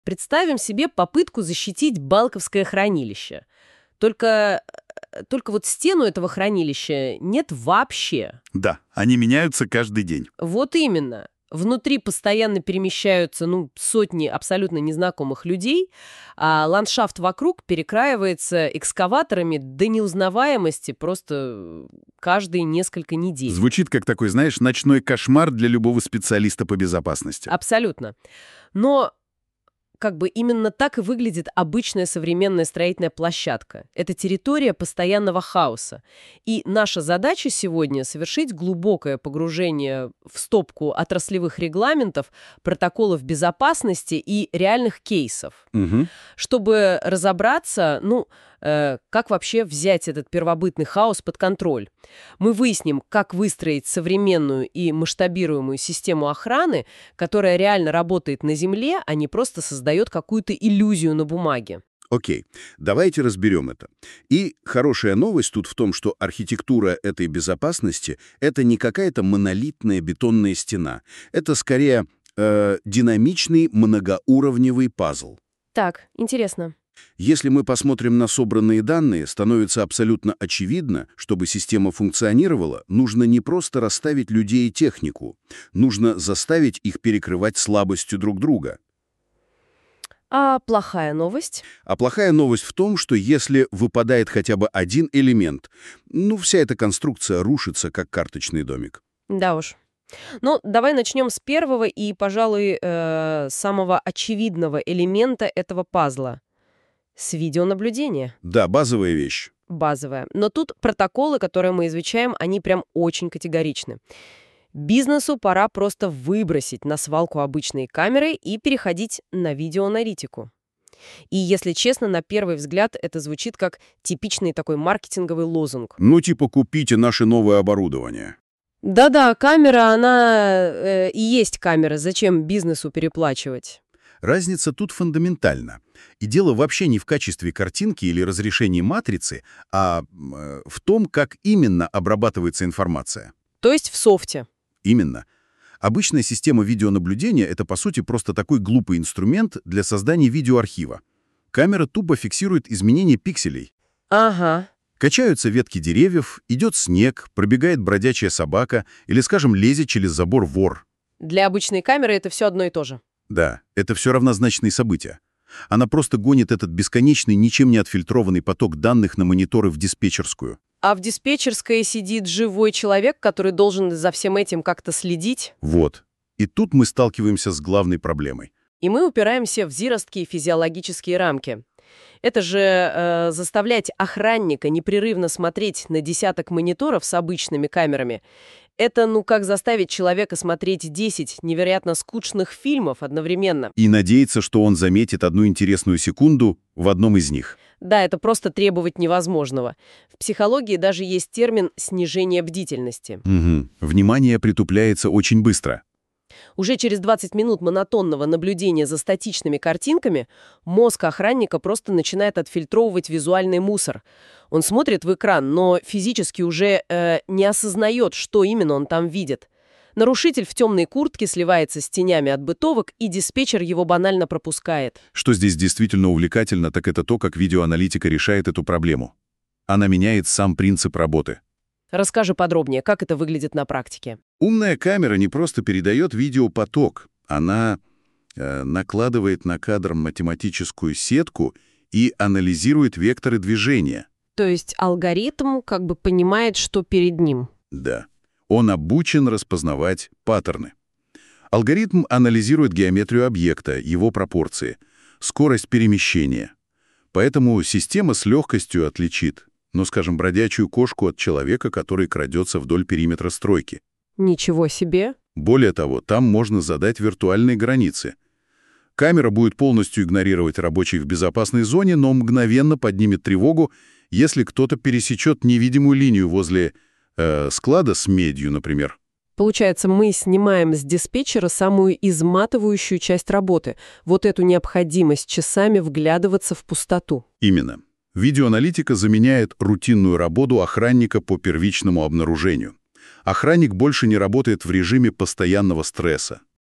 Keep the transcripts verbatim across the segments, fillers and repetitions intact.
Представим себе попытку защитить Балковское хранилище. Только, э, только вот стену этого хранилища нет вообще. Да, они меняются каждый день. Вот именно. Внутри постоянно перемещаются, ну, сотни абсолютно незнакомых людей, а ландшафт вокруг перекраивается экскаваторами до неузнаваемости просто каждые несколько недель. Звучит как такой, знаешь, ночной кошмар для любого специалиста по безопасности. Абсолютно. Но как бы именно так и выглядит обычная современная строительная площадка. Это территория постоянного хаоса. И наша задача сегодня — совершить глубокое погружение в стопку отраслевых регламентов, протоколов безопасности и реальных кейсов. Угу. Чтобы разобраться, ну, э, как вообще взять этот первобытный хаос под контроль. Мы выясним, как выстроить современную и масштабируемую систему охраны, которая реально работает на Земле, а не просто создает какую-то иллюзию на бумаге. Окей, давайте разберем это. И хорошая новость тут в том, что архитектура этой безопасности — это не какая-то монолитная бетонная стена. Это скорее э, динамичный многоуровневый пазл. Так, интересно. Если мы посмотрим на собранные данные, становится абсолютно очевидно, чтобы система функционировала, нужно не просто расставить людей и технику, нужно заставить их перекрывать слабостью друг друга. А плохая новость? А плохая новость в том, что если выпадает хотя бы один элемент, ну, вся эта конструкция рушится, как карточный домик. Да уж. Ну, давай начнем с первого и, пожалуй, э, самого очевидного элемента этого пазла. С видеонаблюдения. Да, базовая вещь. Базовая. Но тут протоколы, которые мы изучаем, они прям очень категоричны. Бизнесу пора просто выбросить на свалку обычные камеры и переходить на видеоаналитику. И, если честно, на первый взгляд это звучит как типичный такой маркетинговый лозунг. Ну, типа, купите наше новое оборудование. Да-да, камера, она э, и есть камера. Зачем бизнесу переплачивать? Разница тут фундаментальна. И дело вообще не в качестве картинки или разрешении матрицы, а э, в том, как именно обрабатывается информация. То есть в софте. Именно. Обычная система видеонаблюдения — это, по сути, просто такой глупый инструмент для создания видеоархива. Камера тупо фиксирует изменения пикселей. Ага. Качаются ветки деревьев, идет снег, пробегает бродячая собака или, скажем, лезет через забор вор. Для обычной камеры это все одно и то же. Да, это все равнозначные события. Она просто гонит этот бесконечный, ничем не отфильтрованный поток данных на мониторы в диспетчерскую. А в диспетчерской сидит живой человек, который должен за всем этим как-то следить. Вот. И тут мы сталкиваемся с главной проблемой. И мы упираемся в зиростские физиологические рамки. Это же э, заставлять охранника непрерывно смотреть на десяток мониторов с обычными камерами. Это, ну, как заставить человека смотреть десять невероятно скучных фильмов одновременно. И надеяться, что он заметит одну интересную секунду в одном из них. Да, это просто требовать невозможного. В психологии даже есть термин «снижение бдительности». Угу. Внимание притупляется очень быстро. Уже через двадцать минут монотонного наблюдения за статичными картинками мозг охранника просто начинает отфильтровывать визуальный мусор. Он смотрит в экран, но физически уже э, не осознает, что именно он там видит. Нарушитель в темной куртке сливается с тенями от бытовок, и диспетчер его банально пропускает. Что здесь действительно увлекательно, так это то, как видеоаналитика решает эту проблему. Она меняет сам принцип работы. Расскажи подробнее, как это выглядит на практике. Умная камера не просто передает видеопоток, она э, накладывает на кадр математическую сетку и анализирует векторы движения. То есть алгоритм как бы понимает, что перед ним. Да. Он обучен распознавать паттерны. Алгоритм анализирует геометрию объекта, его пропорции, скорость перемещения. Поэтому система с легкостью отличит, ну, скажем, бродячую кошку от человека, который крадется вдоль периметра стройки. Ничего себе! Более того, там можно задать виртуальные границы. Камера будет полностью игнорировать рабочих в безопасной зоне, но мгновенно поднимет тревогу, если кто-то пересечет невидимую линию возле э, склада с медью, например. Получается, мы снимаем с диспетчера самую изматывающую часть работы, вот эту необходимость часами вглядываться в пустоту. Именно. Видеоаналитика заменяет рутинную работу охранника по первичному обнаружению. Охранник больше не работает в режиме постоянного стресса.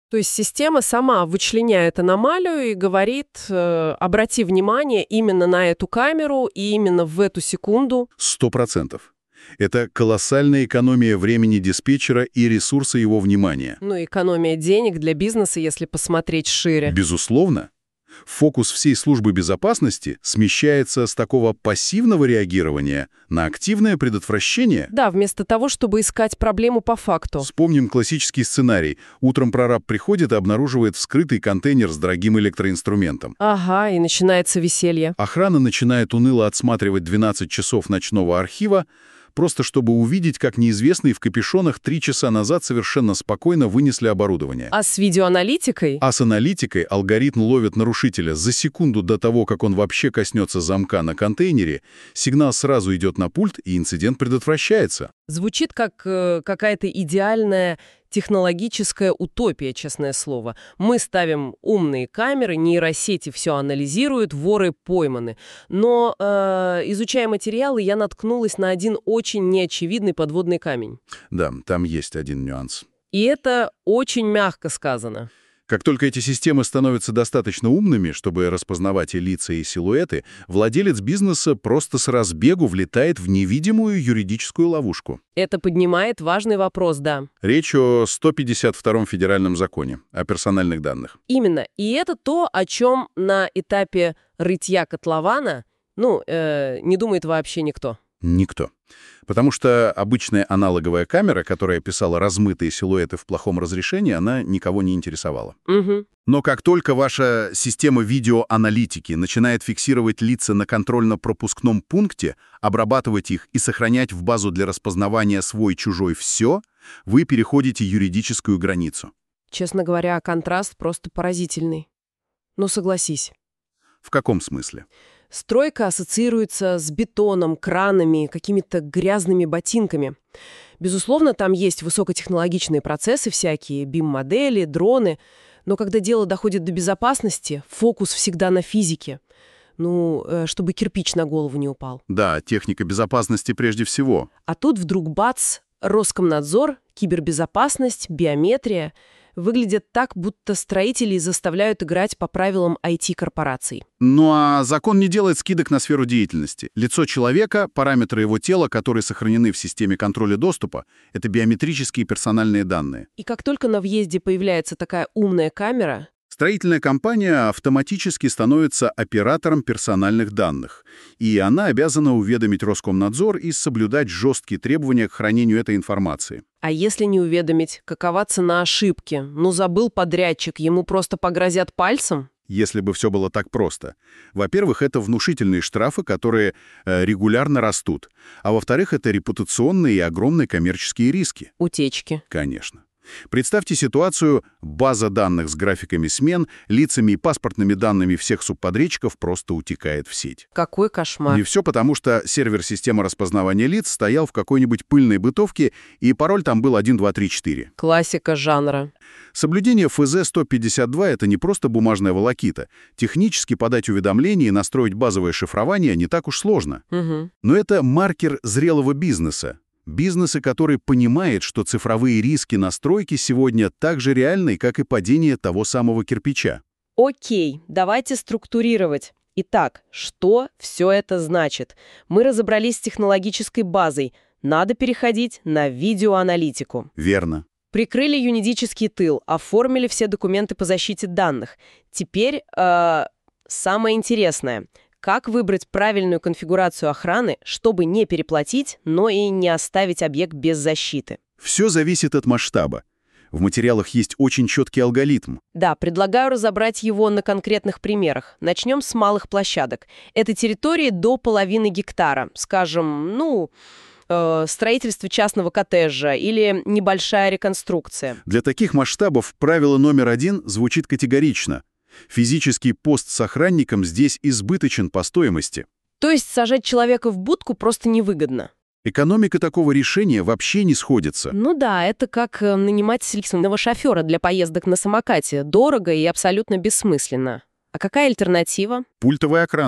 То есть система сама вычленяет аномалию и говорит, э, обрати внимание именно на эту камеру и именно в эту секунду. Сто процентов. Это колоссальная экономия времени диспетчера и ресурса его внимания. Ну, экономия денег для бизнеса, если посмотреть шире. Безусловно. Фокус всей службы безопасности смещается с такого пассивного реагирования на активное предотвращение. Да, вместо того, чтобы искать проблему по факту. Вспомним классический сценарий. Утром прораб приходит и обнаруживает вскрытый контейнер с дорогим электроинструментом. Ага, и начинается веселье. Охрана начинает уныло отсматривать двенадцать часов ночного архива, просто чтобы увидеть, как неизвестные в капюшонах три часа назад совершенно спокойно вынесли оборудование. А с видеоаналитикой? А с аналитикой алгоритм ловит нарушителя за секунду до того, как он вообще коснется замка на контейнере, сигнал сразу идет на пульт, и инцидент предотвращается. Звучит как э, какая-то идеальная технологическая утопия, честное слово. Мы ставим умные камеры, нейросети все анализируют, воры пойманы. Но, э, изучая материалы, я наткнулась на один очень неочевидный подводный камень. Да, там есть один нюанс. И это очень мягко сказано. Как только эти системы становятся достаточно умными, чтобы распознавать и лица, и силуэты, владелец бизнеса просто с разбегу влетает в невидимую юридическую ловушку. Это поднимает важный вопрос, да. Речь о сто пятьдесят втором федеральном законе о персональных данных. Именно. И это то, о чем на этапе рытья котлована, ну, э, не думает вообще никто. Никто. Потому что обычная аналоговая камера, которая писала размытые силуэты в плохом разрешении, она никого не интересовала. Угу. Но как только ваша система видеоаналитики начинает фиксировать лица на контрольно-пропускном пункте, обрабатывать их и сохранять в базу для распознавания свой-чужой все, вы переходите юридическую границу. Честно говоря, контраст просто поразительный. Ну, согласись. В каком смысле? Стройка ассоциируется с бетоном, кранами, какими-то грязными ботинками. Безусловно, там есть высокотехнологичные процессы всякие, бим-модели, дроны. Но когда дело доходит до безопасности, фокус всегда на физике. Ну, чтобы кирпич на голову не упал. Да, техника безопасности прежде всего. А тут вдруг бац, Роскомнадзор, кибербезопасность, биометрия. Выглядят так, будто строителей заставляют играть по правилам ай ти-корпораций. Ну а закон не делает скидок на сферу деятельности. Лицо человека, параметры его тела, которые сохранены в системе контроля доступа, это биометрические персональные данные. И как только на въезде появляется такая умная камера... Строительная компания автоматически становится оператором персональных данных, и она обязана уведомить Роскомнадзор и соблюдать жесткие требования к хранению этой информации. А если не уведомить, какова цена ошибки? Ну, забыл подрядчик, ему просто погрозят пальцем? Если бы все было так просто. Во-первых, это внушительные штрафы, которые э, регулярно растут. А во-вторых, это репутационные и огромные коммерческие риски. Утечки. Конечно. Представьте ситуацию, база данных с графиками смен, лицами и паспортными данными всех субподрядчиков просто утекает в сеть. Какой кошмар. И все потому, что сервер системы распознавания лиц стоял в какой-нибудь пыльной бытовке, и пароль там был один два три четыре. Классика жанра. Соблюдение эф зэ сто пятьдесят два — это не просто бумажная волокита. Технически подать уведомление и настроить базовое шифрование не так уж сложно. Угу. Но это маркер зрелого бизнеса. Бизнеса, который понимает, что цифровые риски настройки сегодня так же реальны, как и падение того самого кирпича. Окей, давайте структурировать. Итак, что все это значит? Мы разобрались с технологической базой. Надо переходить на видеоаналитику. Верно. Прикрыли юридический тыл, оформили все документы по защите данных. Теперь э, самое интересное. Как выбрать правильную конфигурацию охраны, чтобы не переплатить, но и не оставить объект без защиты? Все зависит от масштаба. В материалах есть очень четкий алгоритм. Да, предлагаю разобрать его на конкретных примерах. Начнем с малых площадок. Это территории до половины гектара. Скажем, ну, э, строительство частного коттеджа или небольшая реконструкция. Для таких масштабов правило номер один звучит категорично. Физический пост с охранником здесь избыточен по стоимости. То есть сажать человека в будку просто невыгодно. Экономика такого решения вообще не сходится. Ну да, это как э, нанимать личного шофера для поездок на самокате. Дорого и абсолютно бессмысленно. А какая альтернатива? Пультовая охрана.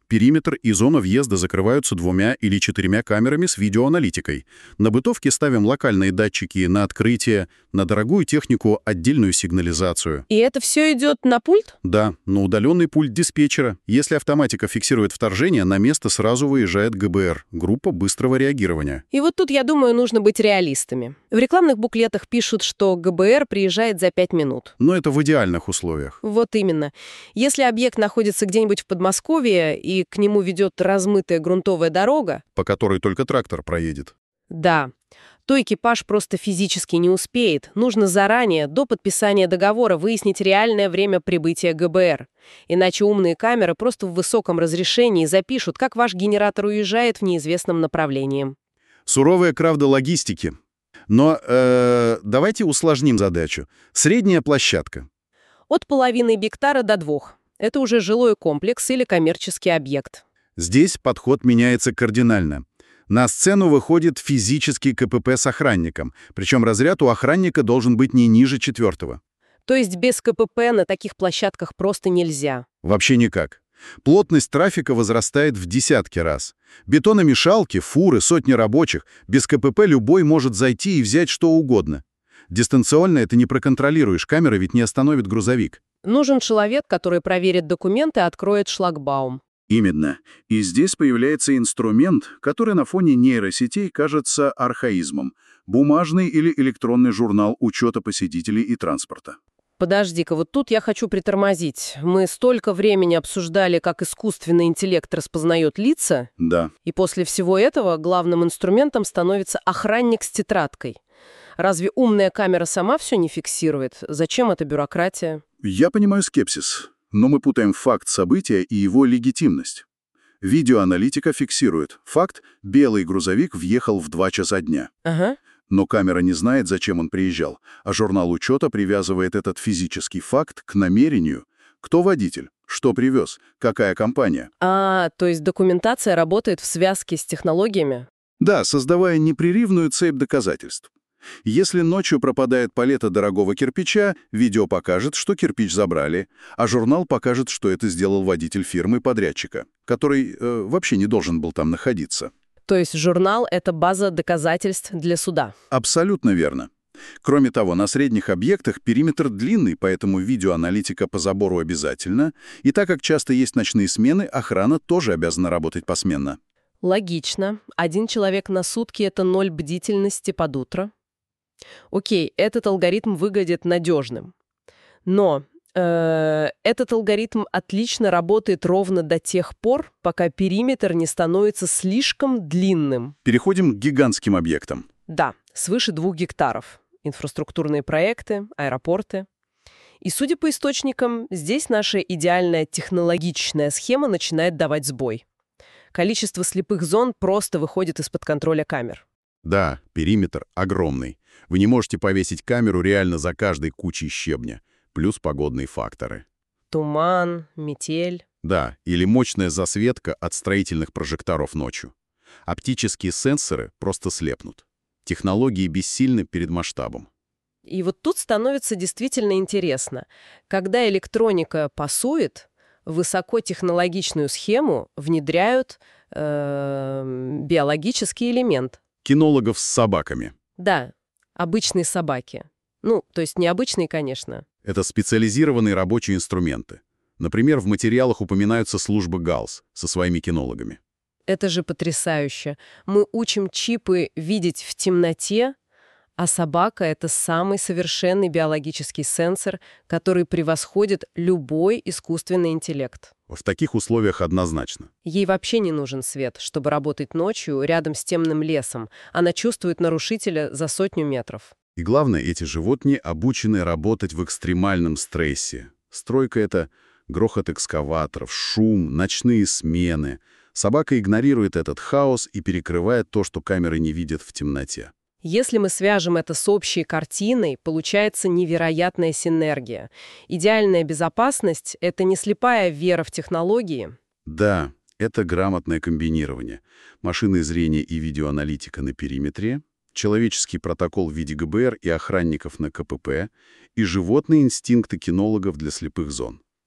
Периметр и зона въезда закрываются двумя или четырьмя камерами с видеоаналитикой. На бытовке ставим локальные датчики на открытие, на дорогую технику отдельную сигнализацию. И это все идет на пульт? Да, на удаленный пульт диспетчера. Если автоматика фиксирует вторжение, на место сразу выезжает ГБР, группа быстрого реагирования. И вот тут, я думаю, нужно быть реалистами. В рекламных буклетах пишут, что ГБР приезжает за пять минут. Но это в идеальных условиях. Вот именно. Если объект находится где-нибудь в Подмосковье и к нему ведет размытая грунтовая дорога, По которой только трактор проедет. да, то экипаж просто физически не успеет. Нужно заранее, до подписания договора, выяснить реальное время прибытия ГБР. Иначе умные камеры просто в высоком разрешении запишут, как ваш генератор уезжает в неизвестном направлении. Суровая правда логистики. Но э, давайте усложним задачу. Средняя площадка. От половины гектара до двух. Это уже жилой комплекс или коммерческий объект. Здесь подход меняется кардинально. На сцену выходит физический КПП с охранником, причем разряд у охранника должен быть не ниже четвертого. То есть без КПП на таких площадках просто нельзя. Вообще никак. Плотность трафика возрастает в десятки раз. Бетономешалки, фуры, сотни рабочих. Без КПП любой может зайти и взять что угодно. Дистанционно это не проконтролируешь, камера ведь не остановит грузовик. Нужен человек, который проверит документы и откроет шлагбаум. Именно. И здесь появляется инструмент, который на фоне нейросетей кажется архаизмом. Бумажный или электронный журнал учета посетителей и транспорта. Подожди-ка, вот тут я хочу притормозить. Мы столько времени обсуждали, как искусственный интеллект распознает лица, Да. и после всего этого главным инструментом становится охранник с тетрадкой. Разве умная камера сама все не фиксирует? Зачем эта бюрократия? Я понимаю скепсис, но мы путаем факт события и его легитимность. Видеоаналитика фиксирует. Факт – белый грузовик въехал в два часа дня. Ага. Но камера не знает, зачем он приезжал, а журнал учета привязывает этот физический факт к намерению. Кто водитель? Что привез? Какая компания? А, то есть документация работает в связке с технологиями? Да, создавая непрерывную цепь доказательств. Если ночью пропадает палета дорогого кирпича, видео покажет, что кирпич забрали, а журнал покажет, что это сделал водитель фирмы-подрядчика, который э, вообще не должен был там находиться. То есть журнал — это база доказательств для суда? Абсолютно верно. Кроме того, на средних объектах периметр длинный, поэтому видеоаналитика по забору обязательно, и так как часто есть ночные смены, охрана тоже обязана работать посменно. Логично. Один человек на сутки — это ноль бдительности под утро. Окей, этот алгоритм выглядит надежным. Но э, этот алгоритм отлично работает ровно до тех пор, пока периметр не становится слишком длинным. Переходим к гигантским объектам. Да, свыше двух гектаров. Инфраструктурные проекты, аэропорты. И, судя по источникам, здесь наша идеальная технологичная схема начинает давать сбой. Количество слепых зон просто выходит из-под контроля камер. Да, периметр огромный. Вы не можете повесить камеру реально за каждой кучей щебня, плюс погодные факторы. Туман, метель. Да, или мощная засветка от строительных прожекторов ночью. Оптические сенсоры просто слепнут. Технологии бессильны перед масштабом. И вот тут становится действительно интересно. Когда электроника пасует, высокотехнологичную схему внедряют э, биологический элемент. Кинологов с собаками. Да, обычные собаки. Ну, то есть необычные, конечно. Это специализированные рабочие инструменты. Например, в материалах упоминаются службы ГАЛС со своими кинологами. Это же потрясающе. Мы учим чипы видеть в темноте, а собака — это самый совершенный биологический сенсор, который превосходит любой искусственный интеллект. В таких условиях однозначно. Ей вообще не нужен свет, чтобы работать ночью рядом с темным лесом. Она чувствует нарушителя за сотню метров. И главное, эти животные обучены работать в экстремальном стрессе. Стройка — это грохот экскаваторов, шум, ночные смены. Собака игнорирует этот хаос и перекрывает то, что камеры не видят в темноте. Если мы свяжем это с общей картиной, получается невероятная синергия. Идеальная безопасность — это не слепая вера в технологии. Да, это грамотное комбинирование. Машинное зрение и видеоаналитика на периметре, человеческий протокол в виде ГБР и охранников на КПП и животные инстинкты кинологов для слепых зон.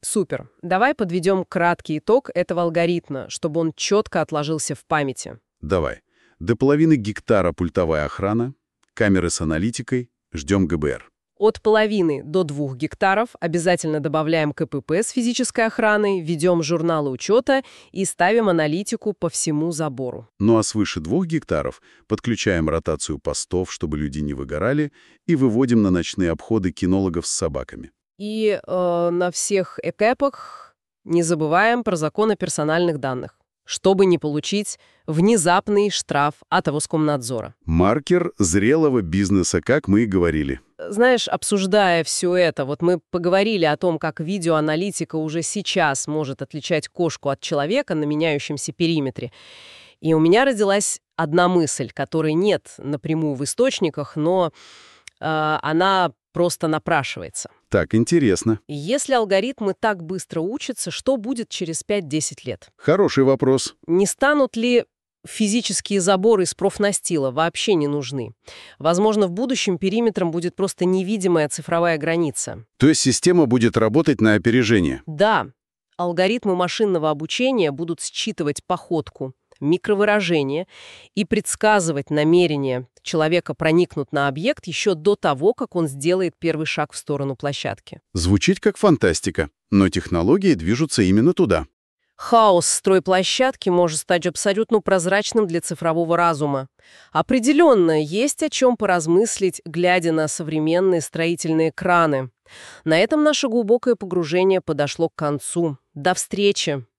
Супер. Давай подведем краткий итог этого алгоритма, чтобы он четко отложился в памяти. Давай. До половины гектара пультовая охрана, камеры с аналитикой, ждем гэ бэ эр. От половины до двух гектаров обязательно добавляем ка пэ пэ с физической охраной, ведем журналы учета и ставим аналитику по всему забору. Ну а свыше двух гектаров подключаем ротацию постов, чтобы люди не выгорали, и выводим на ночные обходы кинологов с собаками. И э, на всех экэпах не забываем про закон о персональных данных, чтобы не получить внезапный штраф от Роскомнадзора. Маркер зрелого бизнеса, как мы и говорили. Знаешь, обсуждая все это, вот мы поговорили о том, как видеоаналитика уже сейчас может отличать кошку от человека на меняющемся периметре. И у меня родилась одна мысль, которой нет напрямую в источниках, но э, она просто напрашивается. Так, интересно. Если алгоритмы так быстро учатся, что будет через пять-десять лет? Хороший вопрос. Не станут ли физические заборы из профнастила вообще не нужны? Возможно, в будущем периметром будет просто невидимая цифровая граница. То есть система будет работать на опережение? Да, алгоритмы машинного обучения будут считывать походку, микровыражение и предсказывать намерение человека проникнуть на объект еще до того, как он сделает первый шаг в сторону площадки. Звучит как фантастика, но технологии движутся именно туда. Хаос стройплощадки может стать абсолютно прозрачным для цифрового разума. Определенно, есть о чем поразмыслить, глядя на современные строительные краны. На этом наше глубокое погружение подошло к концу. До встречи!